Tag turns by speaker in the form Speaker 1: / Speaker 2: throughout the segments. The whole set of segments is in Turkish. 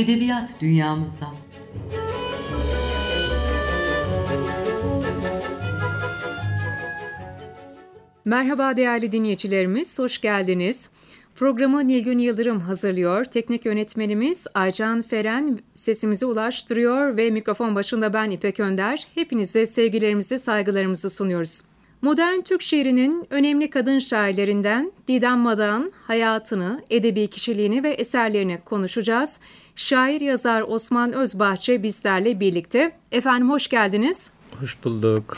Speaker 1: edebiyat dünyamızdan.
Speaker 2: Merhaba değerli dinleyicilerimiz, hoş geldiniz. Programı Nilgün Yıldırım hazırlıyor. Teknik yönetmenimiz Aycan Feren sesimizi ulaştırıyor ve mikrofon başında ben İpek Önder. Hepinize sevgilerimizi, saygılarımızı sunuyoruz. Modern Türk şiirinin önemli kadın şairlerinden Didem Madak'ın hayatını, edebi kişiliğini ve eserlerini konuşacağız. Şair yazar Osman Özbahçe bizlerle birlikte. Efendim hoş geldiniz.
Speaker 3: Hoş bulduk.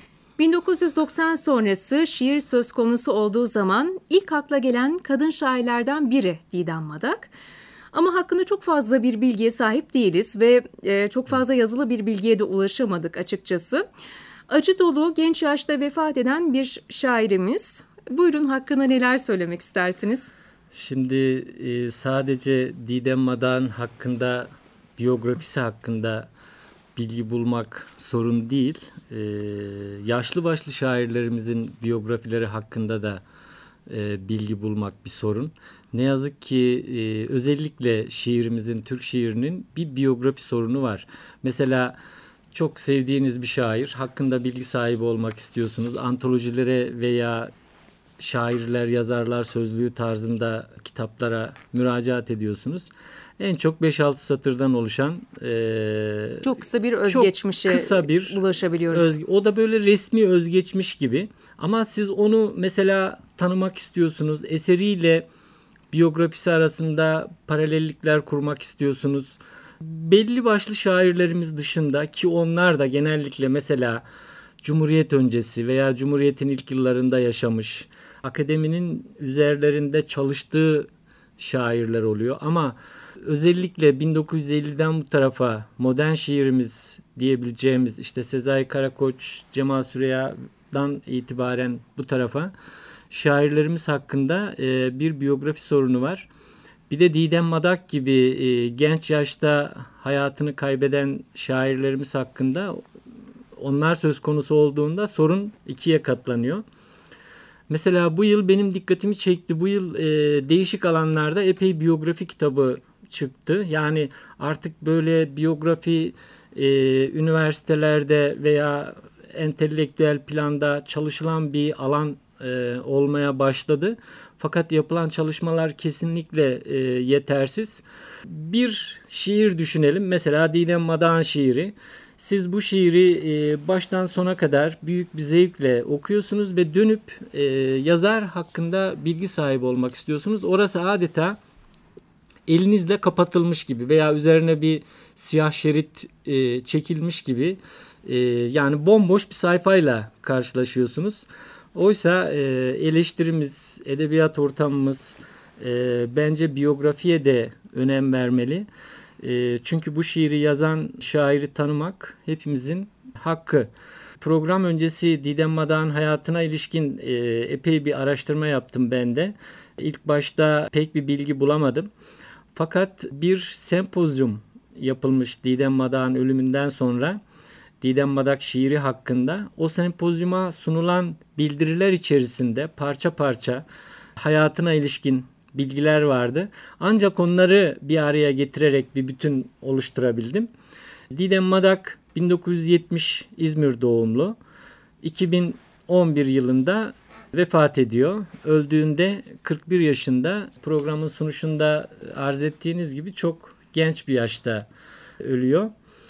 Speaker 2: 1990 sonrası şiir söz konusu olduğu zaman ilk akla gelen kadın şairlerden biri Didem Madak. Ama hakkında çok fazla bir bilgiye sahip değiliz ve çok fazla yazılı bir bilgiye de ulaşamadık açıkçası. Acı dolu genç yaşta vefat eden bir şairimiz. Buyurun, hakkında neler söylemek istersiniz?
Speaker 3: Şimdi sadece Didem Madak'ın hakkında, biyografisi hakkında bilgi bulmak sorun değil. Yaşlı başlı şairlerimizin biyografileri hakkında da bilgi bulmak bir sorun. Ne yazık ki özellikle şiirimizin, Türk şiirinin bir biyografi sorunu var. Mesela çok sevdiğiniz bir şair hakkında bilgi sahibi olmak istiyorsunuz. Antolojilere veya şairler, yazarlar sözlüğü tarzında kitaplara müracaat ediyorsunuz. En çok 5-6 satırdan oluşan
Speaker 2: çok kısa bir özgeçmişe ulaşabiliyoruz.
Speaker 3: O da böyle resmi özgeçmiş gibi. Ama siz onu mesela tanımak istiyorsunuz. Eseriyle biyografisi arasında paralellikler kurmak istiyorsunuz. Belli başlı şairlerimiz dışında, ki onlar da genellikle mesela Cumhuriyet öncesi veya Cumhuriyet'in ilk yıllarında yaşamış, akademinin üzerlerinde çalıştığı şairler oluyor. Ama özellikle 1950'den bu tarafa modern şiirimiz diyebileceğimiz işte Sezai Karakoç, Cemal Süreyya'dan itibaren bu tarafa şairlerimiz hakkında bir biyografi sorunu var. Bir de Didem Madak gibi genç yaşta hayatını kaybeden şairlerimiz hakkında, onlar söz konusu olduğunda sorun ikiye katlanıyor. Mesela bu yıl benim dikkatimi çekti. Bu yıl değişik alanlarda epey biyografi kitabı çıktı. Yani artık böyle biyografi üniversitelerde veya entelektüel planda çalışılan bir alan olmaya başladı. Fakat yapılan çalışmalar kesinlikle yetersiz. Bir şiir düşünelim. Mesela Didem Madak'ın şiiri. Siz bu şiiri baştan sona kadar büyük bir zevkle okuyorsunuz ve dönüp yazar hakkında bilgi sahibi olmak istiyorsunuz. Orası adeta elinizle kapatılmış gibi veya üzerine bir siyah şerit çekilmiş gibi, yani bomboş bir sayfayla karşılaşıyorsunuz. Oysa eleştirimiz, edebiyat ortamımız bence biyografiye de önem vermeli. Çünkü bu şiiri yazan şairi tanımak hepimizin hakkı. Program öncesi Didem Madak'ın hayatına ilişkin epey bir araştırma yaptım ben de. İlk başta pek bir bilgi bulamadım. Fakat bir sempozyum yapılmış Didem Madak'ın ölümünden sonra Didem Madak şiiri hakkında. O sempozyuma sunulan bildiriler içerisinde parça parça hayatına ilişkin bilgiler vardı. Ancak onları bir araya getirerek bir bütün oluşturabildim. Didem Madak 1970 İzmir doğumlu. 2011 yılında vefat ediyor. Öldüğünde 41 yaşında. Programın sunuşunda arz ettiğiniz gibi çok genç bir yaşta ölüyor.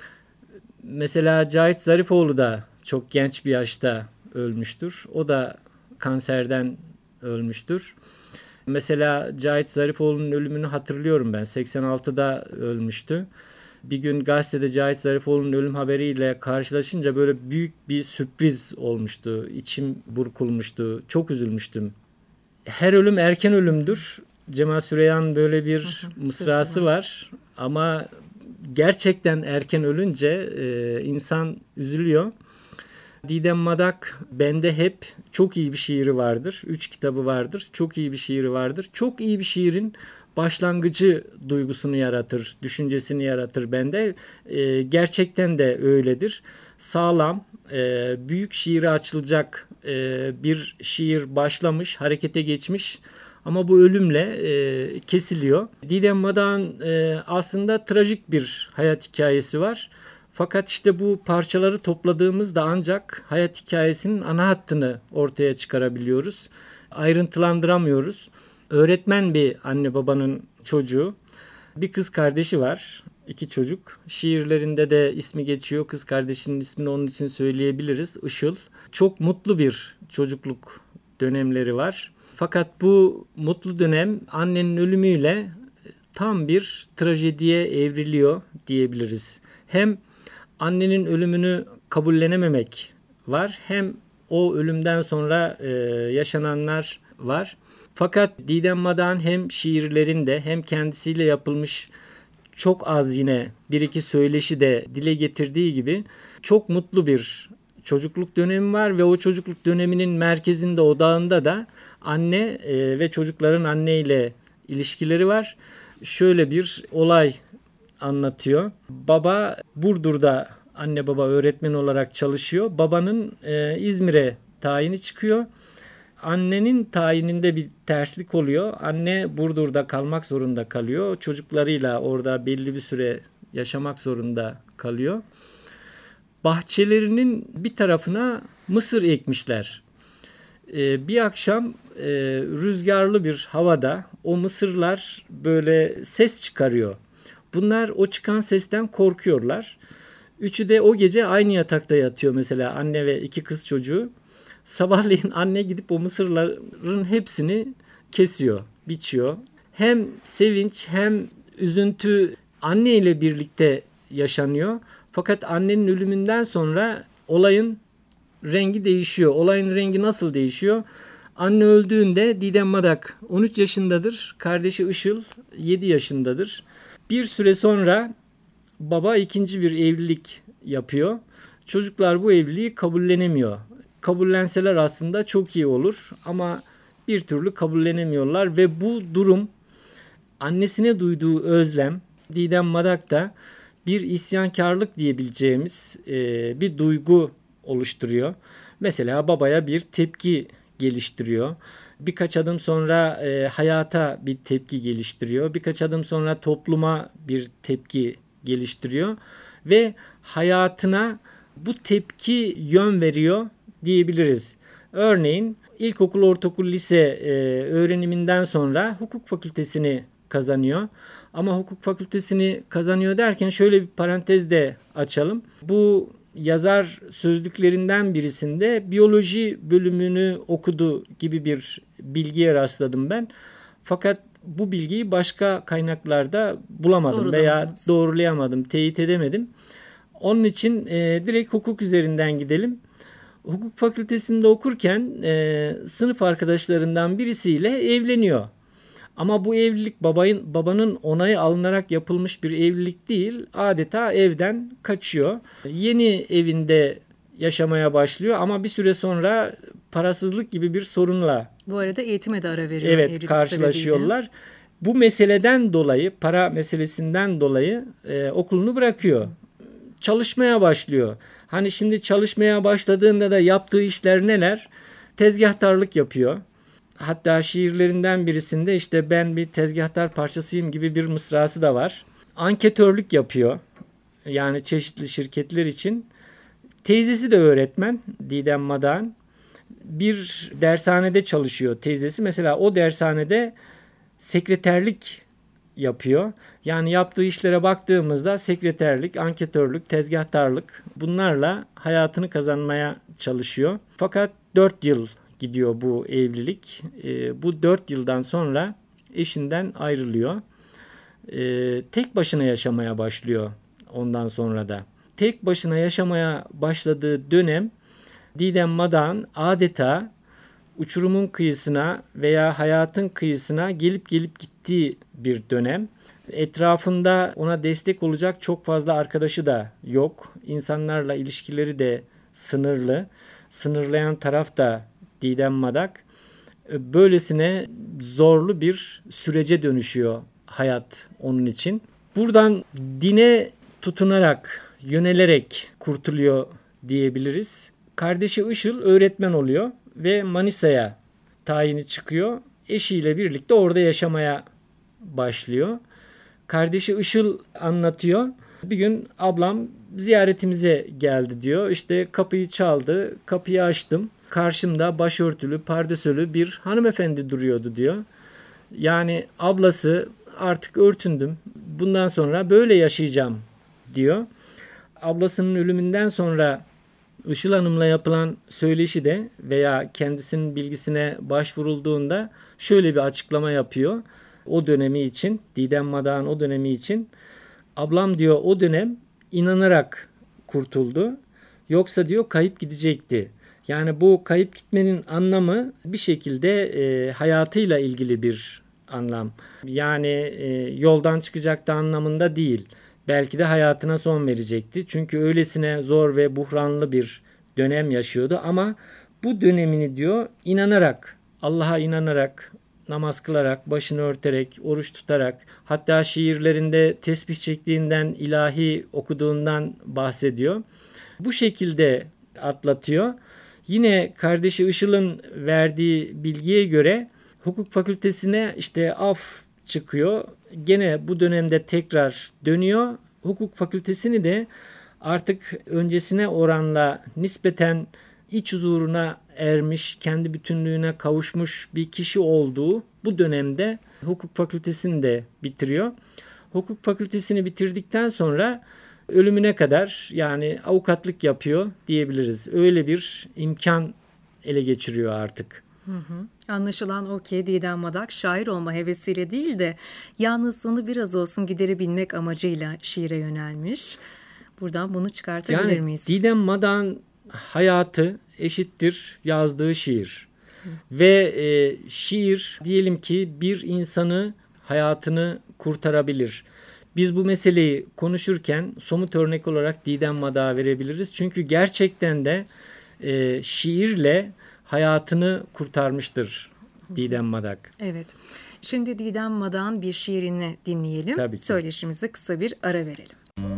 Speaker 3: Mesela Cahit Zarifoğlu da çok genç bir yaşta ölmüştür. O da kanserden ölmüştür. Mesela Cahit Zarifoğlu'nun ölümünü hatırlıyorum ben. 86'da ölmüştü. Bir gün gazetede Cahit Zarifoğlu'nun ölüm haberiyle karşılaşınca böyle büyük bir sürpriz olmuştu. İçim burkulmuştu. Çok üzülmüştüm. Her ölüm erken ölümdür. Cemal Süreyya'nın böyle bir mısrası var. Ama gerçekten erken ölünce insan üzülüyor. Didem Madak bende hep çok iyi bir şiiri vardır. 3 kitabı vardır. Çok iyi bir şiiri vardır. Çok iyi bir şiirin başlangıcı duygusunu yaratır, düşüncesini yaratır bende. Gerçekten de öyledir. Sağlam, büyük şiire açılacak bir şiir başlamış, harekete geçmiş. Ama bu ölümle kesiliyor. Didem Madak'ın aslında trajik bir hayat hikayesi var. Fakat işte bu parçaları topladığımızda ancak hayat hikayesinin ana hattını ortaya çıkarabiliyoruz. Ayrıntılandıramıyoruz. Öğretmen bir anne babanın çocuğu. Bir kız kardeşi var. 2 çocuk. Şiirlerinde de ismi geçiyor. Kız kardeşinin ismini onun için söyleyebiliriz. Işıl. Çok mutlu bir çocukluk dönemleri var. Fakat bu mutlu dönem annenin ölümüyle tam bir trajediye evriliyor diyebiliriz. Hem annenin ölümünü kabullenememek var, hem o ölümden sonra yaşananlar var. Fakat Didem Madak'ın hem şiirlerinde hem kendisiyle yapılmış çok az yine bir iki söyleşi de dile getirdiği gibi çok mutlu bir çocukluk dönemi var ve o çocukluk döneminin merkezinde, odağında da anne ve çocukların anneyle ilişkileri var. Şöyle bir olay anlatıyor. Baba Burdur'da anne baba öğretmen olarak çalışıyor. Babanın İzmir'e tayini çıkıyor. Annenin tayininde bir terslik oluyor. Anne Burdur'da kalmak zorunda kalıyor. Çocuklarıyla orada belli bir süre yaşamak zorunda kalıyor. Bahçelerinin bir tarafına mısır ekmişler. Bir akşam rüzgarlı bir havada o mısırlar böyle ses çıkarıyor. Bunlar o çıkan sesten korkuyorlar. Üçü de o gece aynı yatakta yatıyor mesela, anne ve 2 kız çocuğu. Sabahleyin anne gidip o mısırların hepsini kesiyor, biçiyor. Hem sevinç hem üzüntü anne ile birlikte yaşanıyor. Fakat annenin ölümünden sonra olayın rengi değişiyor. Olayın rengi nasıl değişiyor? Anne öldüğünde Didem Madak 13 yaşındadır. Kardeşi Işıl 7 yaşındadır. Bir süre sonra baba ikinci bir evlilik yapıyor. Çocuklar bu evliliği kabullenemiyor. Kabullenseler aslında çok iyi olur ama bir türlü kabullenemiyorlar ve bu durum annesine duyduğu özlem Didem Madak'ta bir isyankarlık diyebileceğimiz bir duygu oluşturuyor. Mesela babaya bir tepki geliştiriyor. Birkaç adım sonra hayata bir tepki geliştiriyor. Birkaç adım sonra topluma bir tepki geliştiriyor. Ve hayatına bu tepki yön veriyor diyebiliriz. Örneğin ilkokul, ortaokul, lise öğreniminden sonra hukuk fakültesini kazanıyor. Ama hukuk fakültesini kazanıyor derken şöyle bir parantez de açalım. Bu yazar sözlüklerinden birisinde biyoloji bölümünü okudu gibi bir bilgiye rastladım ben. Fakat bu bilgiyi başka kaynaklarda bulamadım veya doğrulayamadım, teyit edemedim. Onun için direkt hukuk üzerinden gidelim. Hukuk fakültesinde okurken sınıf arkadaşlarından birisiyle evleniyor. Ama bu evlilik babanın onayı alınarak yapılmış bir evlilik değil. Adeta evden kaçıyor. Yeni evinde yaşamaya başlıyor ama bir süre sonra parasızlık gibi bir sorunla,
Speaker 2: bu arada eğitime de ara veriyor.
Speaker 3: Evet, karşılaşıyorlar. Sebebiyle. Bu meseleden dolayı, para meselesinden dolayı okulunu bırakıyor. Çalışmaya başlıyor. Hani şimdi çalışmaya başladığında da yaptığı işler neler? Tezgahtarlık yapıyor. Hatta şiirlerinden birisinde işte ben bir tezgahtar parçasıyım gibi bir mısrası da var. Anketörlük yapıyor. Yani çeşitli şirketler için. Teyzesi de öğretmen, Didem Madak'ın. Bir dershanede çalışıyor teyzesi. Mesela o dershanede sekreterlik yapıyor. Yani yaptığı işlere baktığımızda sekreterlik, anketörlük, tezgahtarlık, bunlarla hayatını kazanmaya çalışıyor. Fakat 4 yıl gidiyor bu evlilik. Bu 4 yıldan sonra eşinden ayrılıyor. Tek başına yaşamaya başlıyor ondan sonra da. Tek başına yaşamaya başladığı dönem Didem Madak'ın adeta uçurumun kıyısına veya hayatın kıyısına gelip gittiği bir dönem. Etrafında ona destek olacak çok fazla arkadaşı da yok. İnsanlarla ilişkileri de sınırlı. Sınırlayan taraf da Didem Madak. Böylesine zorlu bir sürece dönüşüyor hayat onun için. Buradan dine tutunarak, yönelerek kurtuluyor diyebiliriz. Kardeşi Işıl öğretmen oluyor ve Manisa'ya tayini çıkıyor. eşiyle birlikte orada yaşamaya başlıyor. Kardeşi Işıl anlatıyor. Bir gün ablam ziyaretimize geldi diyor. İşte kapıyı çaldı. Kapıyı açtım. Karşımda başörtülü, pardösülü bir hanımefendi duruyordu diyor. Yani ablası artık örtündüm. Bundan sonra böyle yaşayacağım diyor. Ablasının ölümünden sonra Işıl Hanım'la yapılan söyleşi de veya kendisinin bilgisine başvurulduğunda şöyle bir açıklama yapıyor. O dönemi için, Didem Madak'ın o dönemi için, ablam diyor o dönem inanarak kurtuldu. Yoksa diyor kayıp gidecekti. Yani bu kayıp gitmenin anlamı bir şekilde hayatıyla ilgili bir anlam. Yani yoldan çıkacaktı anlamında değil. Belki de hayatına son verecekti. Çünkü öylesine zor ve buhranlı bir dönem yaşıyordu. Ama bu dönemini diyor inanarak, Allah'a inanarak, namaz kılarak, başını örterek, oruç tutarak, hatta şiirlerinde tesbih çektiğinden, ilahi okuduğundan bahsediyor. Bu şekilde atlatıyor. Yine kardeşi Işıl'ın verdiği bilgiye göre hukuk fakültesine işte af çıkıyor. Gene bu dönemde tekrar dönüyor. Hukuk fakültesini de artık öncesine oranla nispeten iç huzuruna ermiş, kendi bütünlüğüne kavuşmuş bir kişi olduğu bu dönemde hukuk fakültesini de bitiriyor. Hukuk fakültesini bitirdikten sonra ölümüne kadar yani avukatlık yapıyor diyebiliriz. Öyle bir imkan ele geçiriyor artık.
Speaker 2: Anlaşılan o ki Didem Madak şair olma hevesiyle değil de yalnızlığını biraz olsun giderebilmek amacıyla şiire yönelmiş. Buradan bunu çıkartabilir miyiz?
Speaker 3: Didem Madak'ın hayatı eşittir yazdığı şiir. Ve şiir diyelim ki bir insanı hayatını kurtarabilir. Biz bu meseleyi konuşurken somut örnek olarak Didem Madak'ı verebiliriz. Çünkü gerçekten de şiirle hayatını kurtarmıştır Didem Madak.
Speaker 2: Evet. Şimdi Didem Madak'ın bir şiirini dinleyelim.
Speaker 3: Tabii ki.
Speaker 2: Söyleşimize kısa bir ara verelim.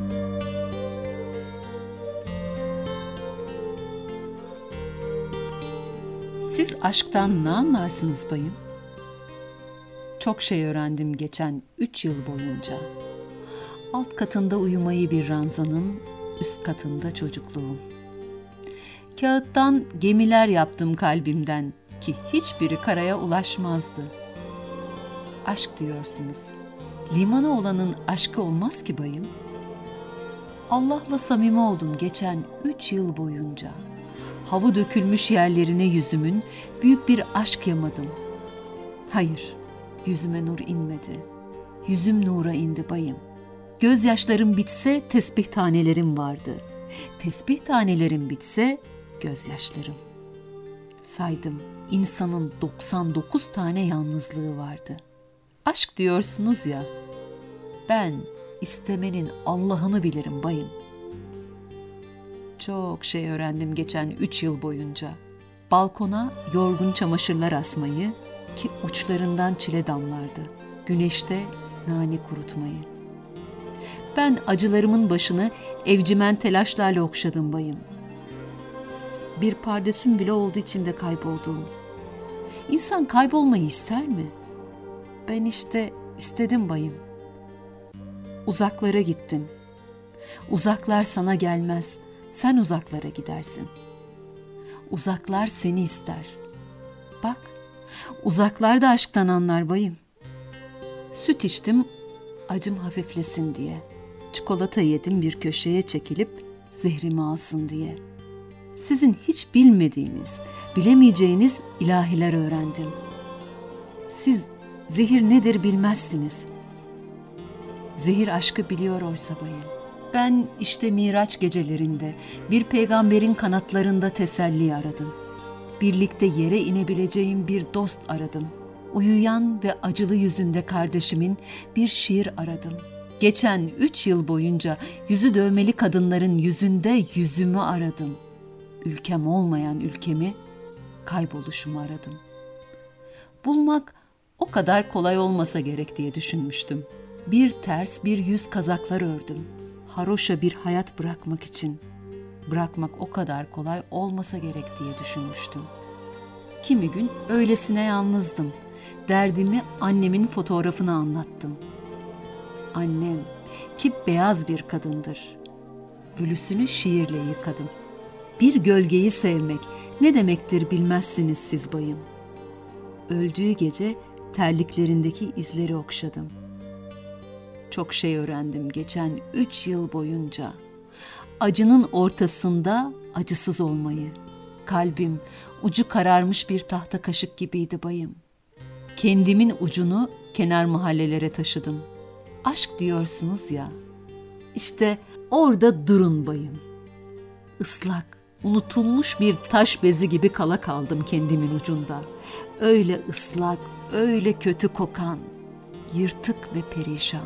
Speaker 1: Siz aşktan ne anlarsınız bayım? Çok şey öğrendim geçen 3 yıl boyunca. Alt katında uyumayı bir ranzanın, üst katında çocukluğum. Kağıttan gemiler yaptım kalbimden ki hiçbiri karaya ulaşmazdı. Aşk diyorsunuz. Limana olanın aşkı olmaz ki bayım. Allah'la samimi oldum geçen 3 yıl boyunca. Havı dökülmüş yerlerine yüzümün büyük bir aşk yamadım. Hayır, yüzüme nur inmedi. Yüzüm nura indi bayım. Gözyaşlarım bitse tesbih tanelerim vardı. Tesbih tanelerim bitse gözyaşlarım. Saydım, insanın 99 tane yalnızlığı vardı. Aşk diyorsunuz ya, ben istemenin Allah'ını bilirim bayım. Çok şey öğrendim geçen 3 yıl boyunca. Balkona yorgun çamaşırlar asmayı ki uçlarından çile damlardı. Güneşte nane kurutmayı. Ben acılarımın başını evcimen telaşlarla okşadım bayım. Bir pardesüm bile oldu içinde kaybolduğum. İnsan kaybolmayı ister mi? Ben işte istedim bayım. Uzaklara gittim. Uzaklar sana gelmez. Sen uzaklara gidersin. Uzaklar seni ister. Bak, uzaklar da aşktan anlar bayım. Süt içtim, acım hafiflesin diye. Çikolata yedim bir köşeye çekilip zehrimi alsın diye. Sizin hiç bilmediğiniz, bilemeyeceğiniz ilahiler öğrendim. Siz zehir nedir bilmezsiniz. Zehir aşkı biliyor oysa bayım. Ben işte Miraç gecelerinde bir peygamberin kanatlarında teselli aradım. Birlikte yere inebileceğim bir dost aradım. Uyuyan ve acılı yüzünde kardeşimin bir şiir aradım. Geçen 3 yıl boyunca yüzü dövmeli kadınların yüzünde yüzümü aradım. Ülkem olmayan ülkemi, kayboluşumu aradım. Bulmak o kadar kolay olmasa gerek diye düşünmüştüm. Bir ters bir yüz kazaklar ördüm. Haroşa bir hayat bırakmak için. Bırakmak o kadar kolay olmasa gerek diye düşünmüştüm. Kimi gün öylesine yalnızdım. Derdimi annemin fotoğrafına anlattım. Annem ki beyaz bir kadındır. Ölüsünü şiirle yıkadım. Bir gölgeyi sevmek ne demektir bilmezsiniz siz bayım. Öldüğü gece terliklerindeki izleri okşadım. Çok şey öğrendim geçen 3 yıl boyunca. Acının ortasında acısız olmayı. Kalbim ucu kararmış bir tahta kaşık gibiydi bayım. Kendimin ucunu kenar mahallelere taşıdım. Aşk diyorsunuz ya. İşte orada durun bayım. Islak, unutulmuş bir taş bezi gibi kala kaldım kendimin ucunda. Öyle ıslak, öyle kötü kokan, yırtık ve perişan.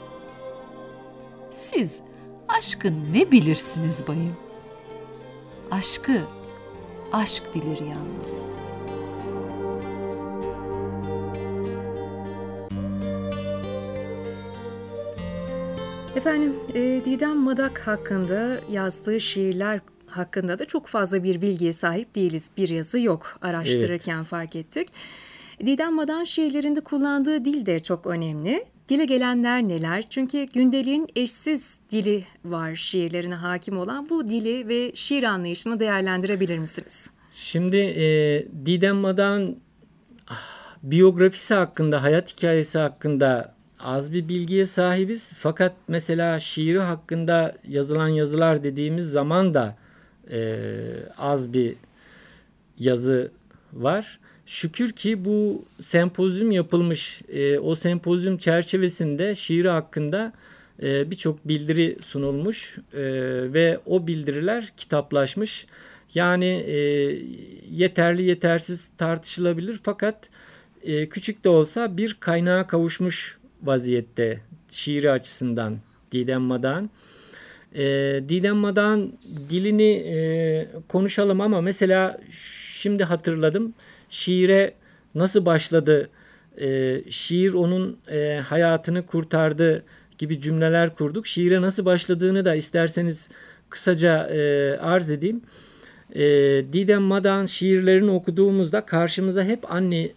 Speaker 1: Siz aşkı ne bilirsiniz bayım? Aşkı, aşk bilir yalnız.
Speaker 2: Efendim, Didem Madak hakkında yazdığı şiirler hakkında da çok fazla bir bilgiye sahip değiliz. Bir yazı yok, araştırırken fark ettik. Didem Madak'ın şiirlerinde kullandığı dil de çok önemli. Dile gelenler neler? Çünkü gündeliğin eşsiz dili var şiirlerine hakim olan. Bu dili ve şiir anlayışını değerlendirebilir misiniz?
Speaker 3: Şimdi Didem Madak'ın biyografisi hakkında, hayat hikayesi hakkında az bir bilgiye sahibiz. Fakat mesela şiiri hakkında yazılan yazılar dediğimiz zaman da az bir yazı var. Şükür ki bu sempozyum yapılmış. O sempozyum çerçevesinde şiiri hakkında birçok bildiri sunulmuş ve o bildiriler kitaplaşmış. Yani yeterli yetersiz tartışılabilir fakat küçük de olsa bir kaynağa kavuşmuş vaziyette şiiri açısından Didem Madak'ın. Didem Madak'ın dilini konuşalım ama mesela şimdi hatırladım. Şiire nasıl başladı, şiir onun hayatını kurtardı gibi cümleler kurduk. Şiire nasıl başladığını da isterseniz kısaca arz edeyim. Didem Madak'ın şiirlerini okuduğumuzda karşımıza hep anne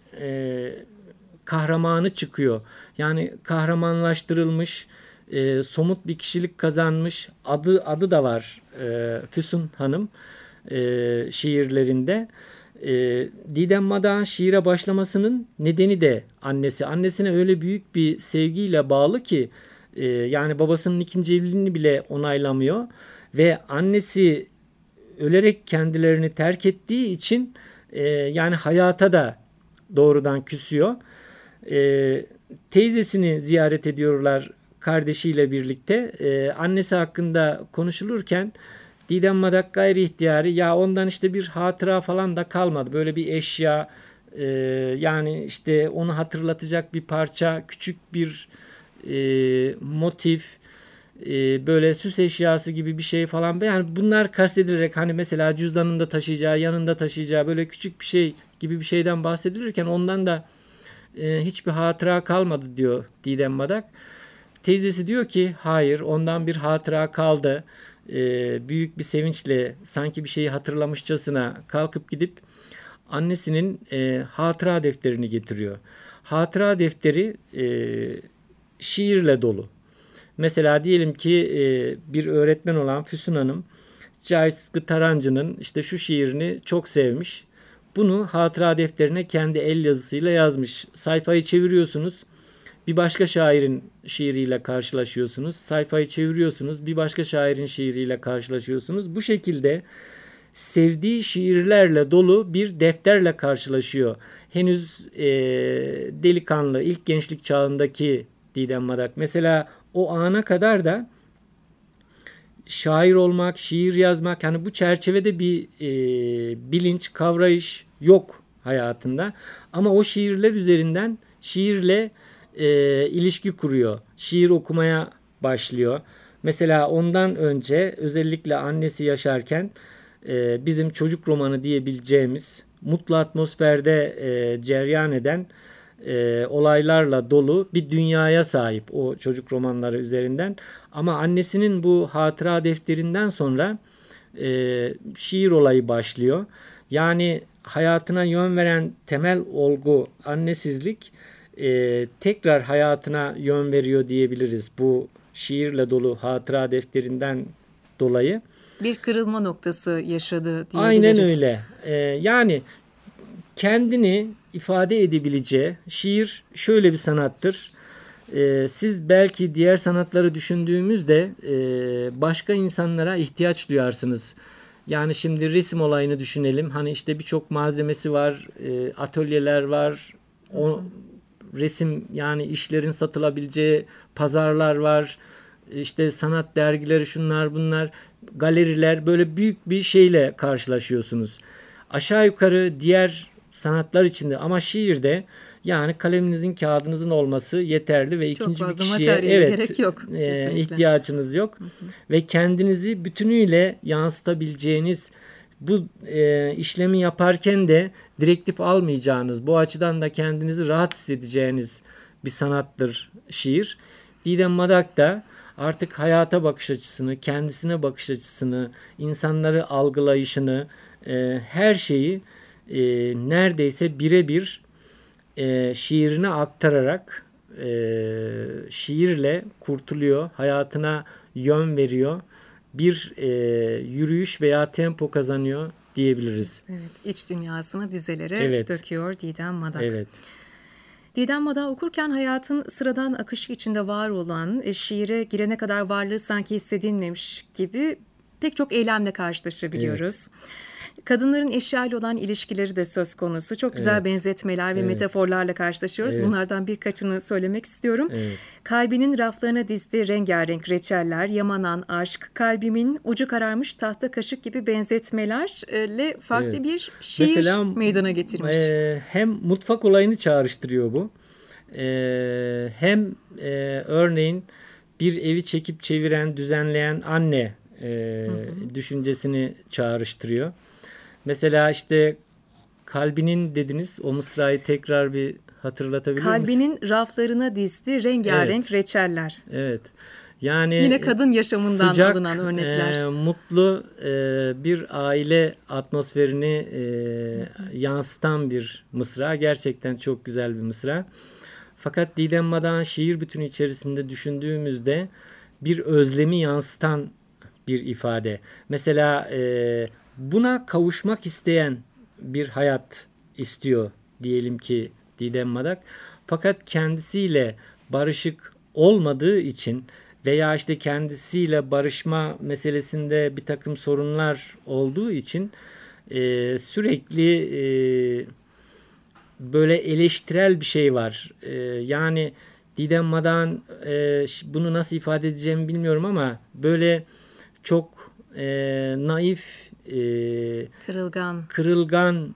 Speaker 3: kahramanı çıkıyor. Yani kahramanlaştırılmış, somut bir kişilik kazanmış, adı da var Füsun Hanım şiirlerinde. Didem Madak'ın şiire başlamasının nedeni de annesi. Annesine öyle büyük bir sevgiyle bağlı ki yani babasının ikinci evliliğini bile onaylamıyor ve annesi ölerek kendilerini terk ettiği için yani hayata da doğrudan küsüyor. Teyzesini ziyaret ediyorlar kardeşiyle birlikte. Annesi hakkında konuşulurken Didem Madak gayri ihtiyari ya ondan işte bir hatıra falan da kalmadı. Böyle bir eşya yani işte onu hatırlatacak bir parça, küçük bir motif, böyle süs eşyası gibi bir şey falan. Yani bunlar kastedilerek hani mesela cüzdanında taşıyacağı, yanında taşıyacağı böyle küçük bir şey gibi bir şeyden bahsedilirken ondan da hiçbir hatıra kalmadı diyor Didem Madak. Teyzesi diyor ki hayır ondan bir hatıra kaldı. Büyük bir sevinçle sanki bir şeyi hatırlamışçasına kalkıp gidip annesinin hatıra defterini getiriyor. Hatıra defteri şiirle dolu. Mesela diyelim ki bir öğretmen olan Füsun Hanım Cahit Tarancı'nın işte şu şiirini çok sevmiş. Bunu hatıra defterine kendi el yazısıyla yazmış. Sayfayı çeviriyorsunuz. Bir başka şairin şiiriyle karşılaşıyorsunuz. Sayfayı çeviriyorsunuz. Bir başka şairin şiiriyle karşılaşıyorsunuz. Bu şekilde sevdiği şiirlerle dolu bir defterle karşılaşıyor. Henüz delikanlı, ilk gençlik çağındaki Didem Madak. Mesela o ana kadar da şair olmak, şiir yazmak, hani bu çerçevede bir bilinç, kavrayış yok hayatında. Ama o şiirler üzerinden şiirle ilişki kuruyor. Şiir okumaya başlıyor. Mesela ondan önce özellikle annesi yaşarken bizim çocuk romanı diyebileceğimiz mutlu atmosferde cereyan eden olaylarla dolu bir dünyaya sahip o çocuk romanları üzerinden. Ama annesinin bu hatıra defterinden sonra şiir olayı başlıyor. Yani hayatına yön veren temel olgu annesizlik tekrar hayatına yön veriyor diyebiliriz. Bu şiirle dolu hatıra defterinden dolayı.
Speaker 2: Bir kırılma noktası yaşadı diyebiliriz.
Speaker 3: Aynen öyle. Yani kendini ifade edebileceği şiir şöyle bir sanattır. Siz belki diğer sanatları düşündüğümüzde başka insanlara ihtiyaç duyarsınız. Yani şimdi resim olayını düşünelim. Hani işte birçok malzemesi var, atölyeler var. O resim yani işlerin satılabileceği pazarlar var. İşte sanat dergileri şunlar bunlar, galeriler, böyle büyük bir şeyle karşılaşıyorsunuz. Aşağı yukarı diğer sanatlar içinde ama şiirde yani kaleminizin, kağıdınızın olması yeterli ve ikinci bir kişiye
Speaker 2: gerek yok.
Speaker 3: ihtiyacınız yok. Ve kendinizi bütünüyle yansıtabileceğiniz, bu işlemi yaparken de direktif almayacağınız, bu açıdan da kendinizi rahat hissedeceğiniz bir sanattır şiir. Didem Madak da artık hayata bakış açısını, kendisine bakış açısını, insanları algılayışını, her şeyi neredeyse birebir şiirine aktararak şiirle kurtuluyor, hayatına yön veriyor, bir yürüyüş veya tempo kazanıyor diyebiliriz.
Speaker 2: Evet, iç dünyasını dizelere döküyor Didem Madak.
Speaker 3: Evet.
Speaker 2: Didem Madak'ı okurken hayatın sıradan akışı içinde var olan, şiire girene kadar varlığı sanki hissedilmemiş gibi pek çok eylemle karşılaşabiliyoruz. Evet. Kadınların eşyayla olan ilişkileri de söz konusu. Çok güzel benzetmeler ve metaforlarla karşılaşıyoruz. Evet. Bunlardan birkaçını söylemek istiyorum. Evet. Kalbinin raflarına dizdiği rengarenk reçeller, yamanan aşk, kalbimin ucu kararmış tahta kaşık gibi benzetmelerle farklı bir şiir mesela, meydana getirmiş.
Speaker 3: Hem mutfak olayını çağrıştırıyor bu. Hem örneğin bir evi çekip çeviren, düzenleyen anne düşüncesini çağrıştırıyor. Mesela işte kalbinin dediniz, o mısrayı tekrar bir hatırlatabilir misiniz?
Speaker 2: Kalbinin raflarına dizdi rengarenk reçeller.
Speaker 3: Evet. Yani
Speaker 2: yine kadın yaşamından
Speaker 3: sıcak,
Speaker 2: alınan örnekler.
Speaker 3: Mutlu bir aile atmosferini yansıtan bir mısra. Gerçekten çok güzel bir mısra. Fakat Didem Madak'ın şiir bütünü içerisinde düşündüğümüzde bir özlemi yansıtan bir ifade. Mesela buna kavuşmak isteyen bir hayat istiyor diyelim ki Didem Madak. Fakat kendisiyle barışık olmadığı için veya işte kendisiyle barışma meselesinde bir takım sorunlar olduğu için sürekli böyle eleştirel bir şey var. Yani Didem Madak'ın bunu nasıl ifade edeceğimi bilmiyorum ama böyle çok naif, kırılgan,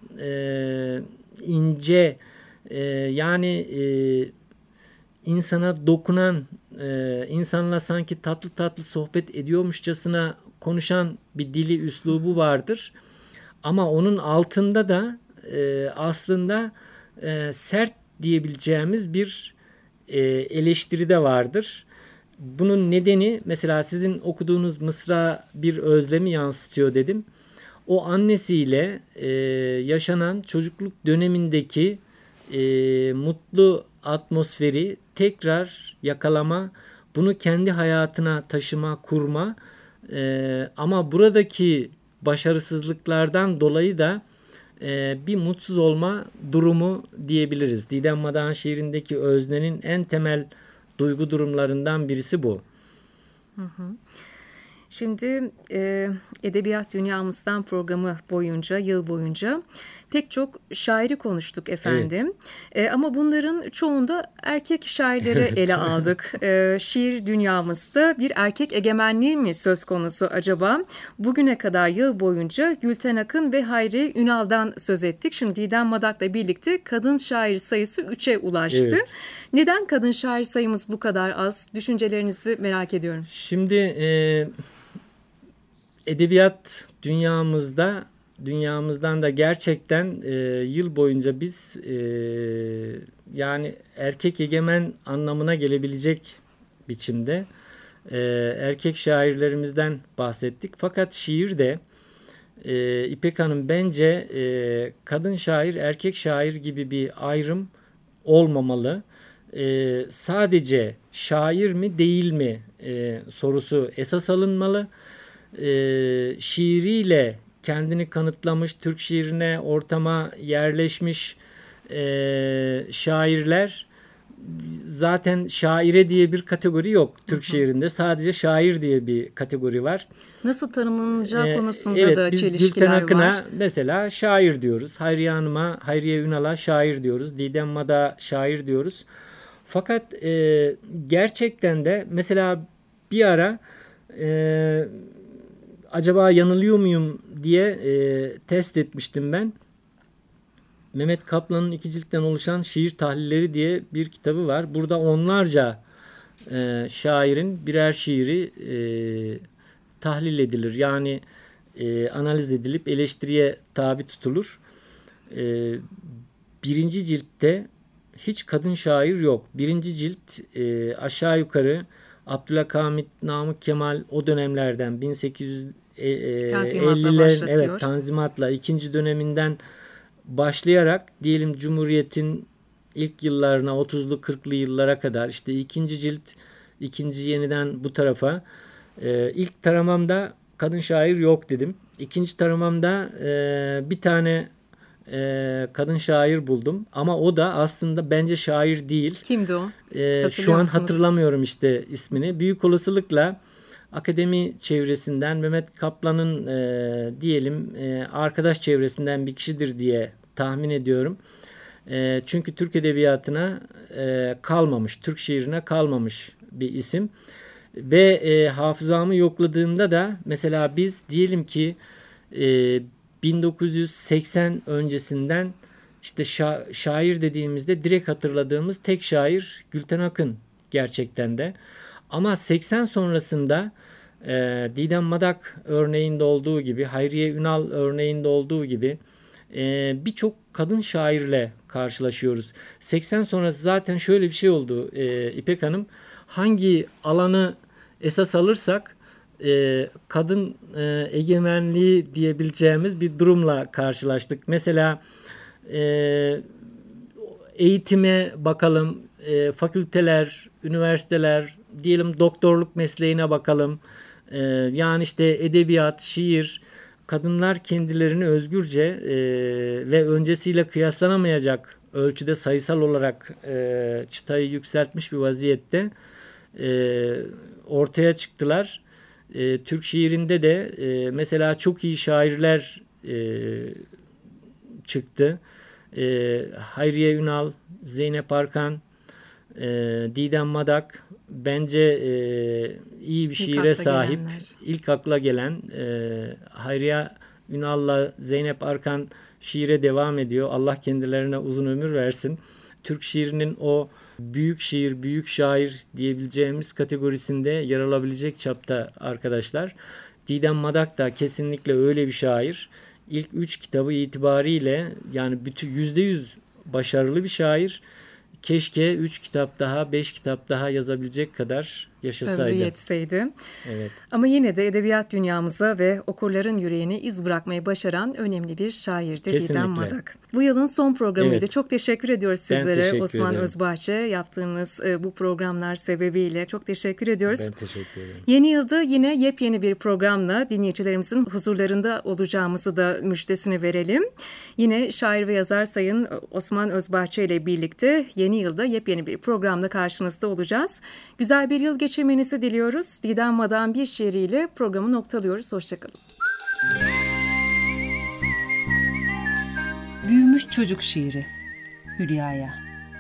Speaker 3: ince, yani insana dokunan, insanla sanki tatlı tatlı sohbet ediyormuşçasına konuşan bir dili, üslubu vardır. Ama onun altında da aslında sert diyebileceğimiz bir eleştiri de vardır. Bunun nedeni mesela sizin okuduğunuz mısra bir özlemi yansıtıyor dedim. O annesiyle yaşanan çocukluk dönemindeki mutlu atmosferi tekrar yakalama, bunu kendi hayatına taşıma, kurma, ama buradaki başarısızlıklardan dolayı da bir mutsuz olma durumu diyebiliriz. Didem Madak'ın şiirindeki öznenin en temel duygu durumlarından birisi bu.
Speaker 2: Şimdi Edebiyat Dünyamızdan programı boyunca, yıl boyunca pek çok şairi konuştuk efendim. Evet. Ama bunların çoğunda erkek şairleri ele aldık. Şiir dünyamızda bir erkek egemenliği mi söz konusu acaba? Bugüne kadar yıl boyunca Gülten Akın ve Hayri Ünal'dan söz ettik. Şimdi Didem Madak'la birlikte kadın şair sayısı 3'e ulaştı. Evet. Neden kadın şair sayımız bu kadar az? Düşüncelerinizi merak ediyorum.
Speaker 3: Şimdi edebiyat dünyamızdan da gerçekten yıl boyunca biz yani erkek egemen anlamına gelebilecek biçimde erkek şairlerimizden bahsettik. Fakat şiirde İpek Hanım, bence kadın şair, erkek şair gibi bir ayrım olmamalı. Sadece şair mi değil mi sorusu esas alınmalı. Şiiriyle kendini kanıtlamış, Türk şiirine, ortama yerleşmiş şairler, zaten şaire diye bir kategori yok Türk şiirinde. Sadece şair diye bir kategori var.
Speaker 2: Nasıl tanımlanacağı konusunda
Speaker 3: evet,
Speaker 2: da
Speaker 3: biz
Speaker 2: çelişkiler
Speaker 3: Gülten Akın'a
Speaker 2: var.
Speaker 3: mesela şair diyoruz. Hayriye Hanım'a, Hayriye Ünal'a şair diyoruz. Didem Madak'a şair diyoruz. Fakat gerçekten de mesela bir ara acaba yanılıyor muyum diye test etmiştim ben. Mehmet Kaplan'ın 2 ciltten oluşan Şiir Tahlilleri diye bir kitabı var. Burada onlarca şairin birer şiiri tahlil edilir. Yani analiz edilip eleştiriye tabi tutulur. 1. ciltte hiç kadın şair yok. 1. cilt aşağı yukarı Abdülhamit, Namık Kemal o dönemlerden 1850'lerin evet, Tanzimat'la 2. döneminden başlayarak diyelim Cumhuriyet'in ilk yıllarına 30'lu 40'lı yıllara kadar, işte 2. cilt, 2. yeniden bu tarafa ilk taramamda kadın şair yok dedim. 2. taramamda bir tane kadın şair buldum ama o da aslında bence şair değil.
Speaker 2: Kimdi o?
Speaker 3: Şu an hatırlamıyorum işte ismini. Büyük olasılıkla akademi çevresinden Mehmet Kaplan'ın diyelim arkadaş çevresinden bir kişidir diye tahmin ediyorum. Çünkü Türk edebiyatına kalmamış, Türk şiirine kalmamış bir isim. Ve hafızamı yokladığımda da mesela biz diyelim ki 1980 öncesinden işte şair dediğimizde direkt hatırladığımız tek şair Gülten Akın gerçekten de. Ama 80 sonrasında Didem Madak örneğinde olduğu gibi, Hayriye Ünal örneğinde olduğu gibi birçok kadın şairle karşılaşıyoruz. 80 sonrası zaten şöyle bir şey oldu İpek Hanım. Hangi alanı esas alırsak kadın egemenliği diyebileceğimiz bir durumla karşılaştık. Mesela eğitime bakalım, fakülteler, üniversiteler, diyelim doktorluk mesleğine bakalım. Yani işte edebiyat, şiir, kadınlar kendilerini özgürce ve öncesiyle kıyaslanamayacak ölçüde sayısal olarak çıtayı yükseltmiş bir vaziyette ortaya çıktılar. Türk şiirinde de mesela çok iyi şairler çıktı. Hayriye Ünal, Zeynep Arkan, Didem Madak bence iyi bir şiire sahip. İlk akla gelen Hayriye Ünal'la Zeynep Arkan şiire devam ediyor. Allah kendilerine uzun ömür versin. Türk şiirinin o büyük şiir, büyük şair diyebileceğimiz kategorisinde yer alabilecek çapta arkadaşlar. Didem Madak da kesinlikle öyle bir şair. İlk 3 kitabı itibariyle yani bütün %100 başarılı bir şair. Keşke 3 kitap daha, 5 kitap daha yazabilecek kadar yaşasaydı.
Speaker 2: Ömrü yetseydi.
Speaker 3: Evet.
Speaker 2: Ama yine de edebiyat dünyamıza ve okurların yüreğine iz bırakmayı başaran önemli bir şairdi Didem Madak. Bu yılın son programıydı. Evet. Çok teşekkür ediyoruz sizlere Osman Özbahçe. Yaptığınız bu programlar sebebiyle çok teşekkür ediyoruz.
Speaker 3: Ben teşekkür ederim.
Speaker 2: Yeni yılda yine yepyeni bir programla dinleyicilerimizin huzurlarında olacağımızı da müjdesini verelim. Yine şair ve yazar Sayın Osman Özbahçe ile birlikte yeni yılda yepyeni bir programla karşınızda olacağız. Güzel bir yıl geçirmenizi diliyoruz. Didem Madak'ın bir şiiriyle programı noktalıyoruz. Hoşçakalın.
Speaker 1: Büyümüş çocuk şiiri Hülya'ya.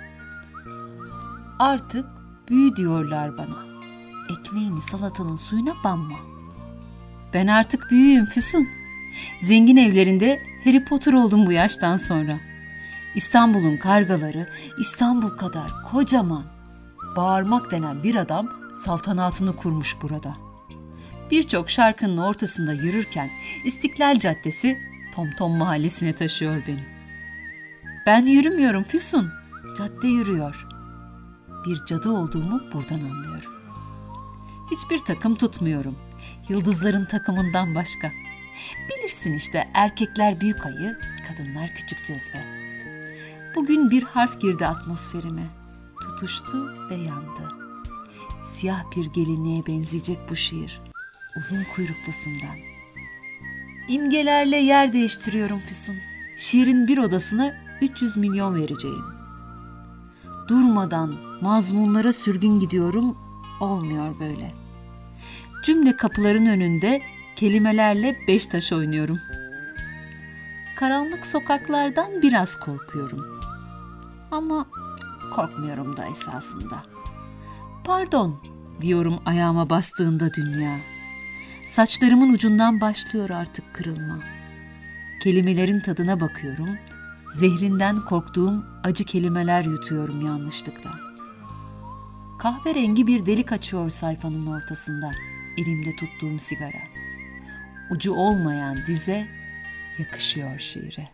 Speaker 1: Artık büyü diyorlar bana. Ekmeğini salatanın suyuna banma. Ben artık büyüğüm Füsun. Zengin evlerinde Harry Potter oldum bu yaştan sonra. İstanbul'un kargaları İstanbul kadar kocaman. Bağırmak denen bir adam saltanatını kurmuş burada. Birçok şarkının ortasında yürürken İstiklal Caddesi TomTom mahallesine taşıyor beni. Ben yürümüyorum Füsun, cadde yürüyor. Bir cadı olduğumu buradan anlıyorum. Hiçbir takım tutmuyorum, yıldızların takımından başka. Bilirsin işte, erkekler büyük ayı, kadınlar küçük cezve. Bugün bir harf girdi atmosferime. Tutuştu ve yandı. Siyah bir gelinliğe benzeyecek bu şiir. Uzun kuyruklusundan. İmgelerle yer değiştiriyorum Füsun. Şiirin bir odasına 300 milyon vereceğim. Durmadan mazmunlara sürgün gidiyorum, olmuyor böyle. Cümle kapıların önünde kelimelerle beş taş oynuyorum. Karanlık sokaklardan biraz korkuyorum. Ama korkmuyorum da esasında. Pardon diyorum ayağıma bastığında dünya. Saçlarımın ucundan başlıyor artık kırılma. Kelimelerin tadına bakıyorum. Zehrinden korktuğum acı kelimeler yutuyorum yanlışlıkla. Kahverengi bir delik açıyor sayfanın ortasında, elimde tuttuğum sigara. Ucu olmayan dize yakışıyor şiire.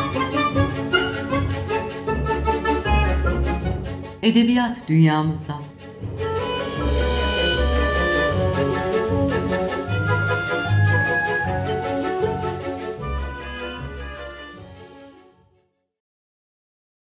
Speaker 4: Edebiyat dünyamızdan.